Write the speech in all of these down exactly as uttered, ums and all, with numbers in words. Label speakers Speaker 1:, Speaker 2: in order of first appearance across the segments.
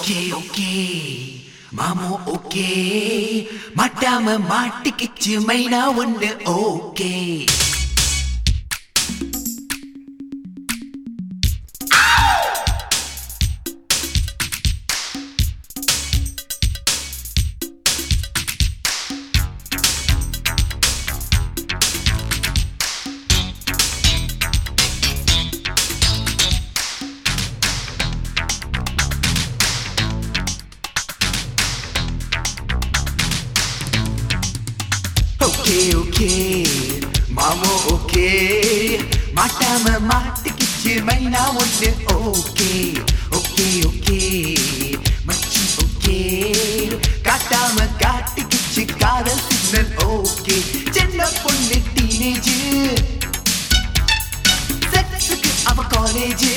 Speaker 1: okay okay மாமோ okay மாட்டாம மாட்டிக்கிச்சு மைனா ஒண்ணு ஓகே ஓகே ஓகே மாமோ ஓகே மாட்டாம மாட்டிக்கிச்சு மைனா ஒண்ணு ஓகே ஓகே ஓகே மச்சி ஓகே காட்டாம காட்டிக்கிச்சு காதல் சிக்னல் ஓகே சின்ன பொண்ணு டீனேஜ் செக்ஸுக்கு அவ காலேஜ்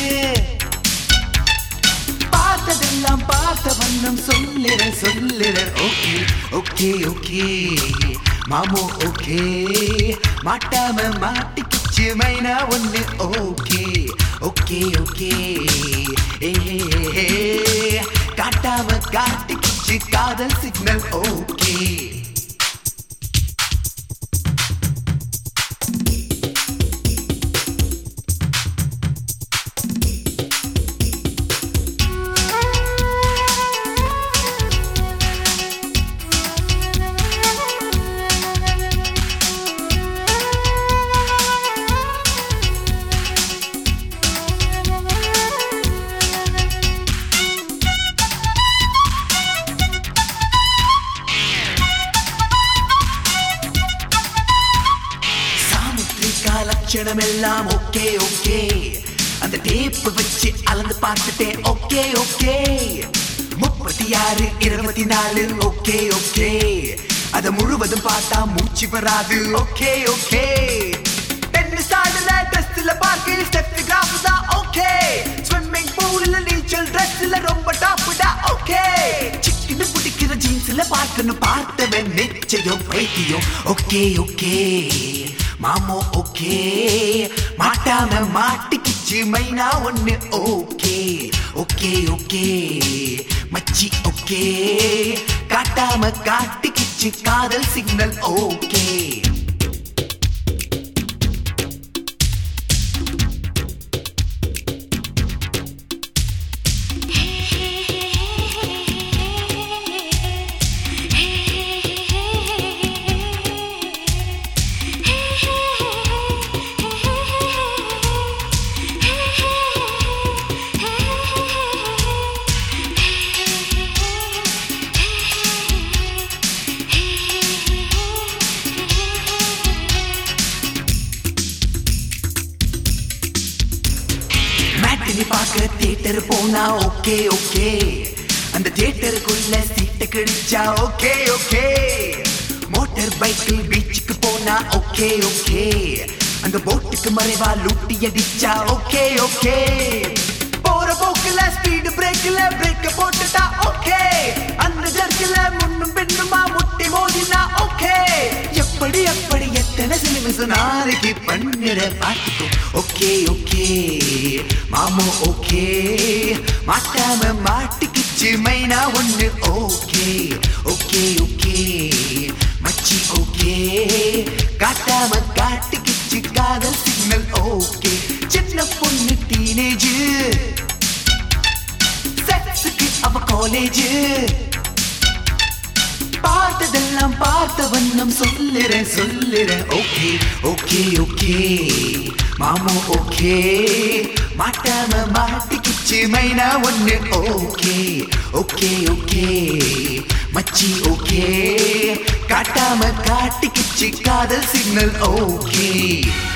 Speaker 1: பார்த்ததெல்லாம் பார்த்த வண்ணம் சொல்லிட சொல்லிட ஓகே ஓகே ஓகே மாமோ ஓகே மாட்டாம மாட்டிக்கிச்சு மைனா ஒண்ணு ஓகே ஓகே ஓகே ஏ காட்டாம காட்டிக்கிச்சு காதல் சிக்னல் ஓகே லட்சணமெல்லாம் ஓகே ஓகே அந்த டேப் வச்சு அளந்து பார்த்துட்டேன் ஓகே ஓகே முப்பத்தி ஆறு இருபத்தி நாலு ஓகே ஓகே அத முழுவதும் பார்த்தா மூச்சு வராது ஓகே ஓகே டென்னிஸ் ஆடுல ட்ரெஸ்ல பார்க்க ஸ்டெப் கிராஃப் தான் ஓகே ஸ்விம்மிங் பூல்ல நீச்சல் ட்ரெஸ்ல ரொம்ப டாப்டா ஓகே சிக்கன பிடிக்கிற ஜீன்ஸ்ல பார்க்கணும் பார்த்தவன் நிச்சயம் பைத்தியம் ஓகே ஓகே மாமோ ஓகே மாட்டாம மாட்டிக்கிச்சு மைனா ஒண்ணு ஓகே ஓகே ஓகே மச்சி ஓகே காட்டாம காட்டிக்கிச்சு காதல் சிக்னல் ஓகே பார்க்க தியேட்டர் போனா ஓகே ஓகே அந்த தியேட்டருக்குள்ள சீட்டு கிடைச்சா ஓகே ஓகே மோட்டார் பைக்கில் பீச்சுக்கு போனா ஓகே ஓகே அந்த போட்டுக்கு மறைவா லூட்டி அடிச்சா ஓகே ஓகே போற போக்குல ஸ்பீடு பிரேக்ல பிரேக் போட்டுட்டா ஓகே அந்த ஜர்க்கில முன்னும் பின்னுமா முட்டி மோதினா ஓகே எப்படி எப்படி எத்தனை சினிமிஸ் நாளைக்கு பண்ணிட பார்த்துக்கோ ஓகே ஓகே மாமோ ஓகே மாட்டாம மாட்டிக்கிச்சு மைனா ஒண்ணு ஓகே ஓகே ஓகே மச்சி ஓகே காட்டாம காட்டிக்கிச்சு காதல் சிக்னல் ஓகே சின்ன பொண்ணு டீனேஜ் செக்ஸுக்கு அவ காலேஜ் பார்த்ததெல்லாம் பார்த்த வண்ணம் சொல்லிட சொல்லிட ஓகே ஓகே ஓகே மாமோ ஓகே மாட்டாம மாட்டிக்கிச்சு மைனா ஒண்ணு ஓகே ஓகே ஓகே மச்சி ஓகே காட்டாம காட்டிக்கிச்சு காதல் சிக்னல் ஓகே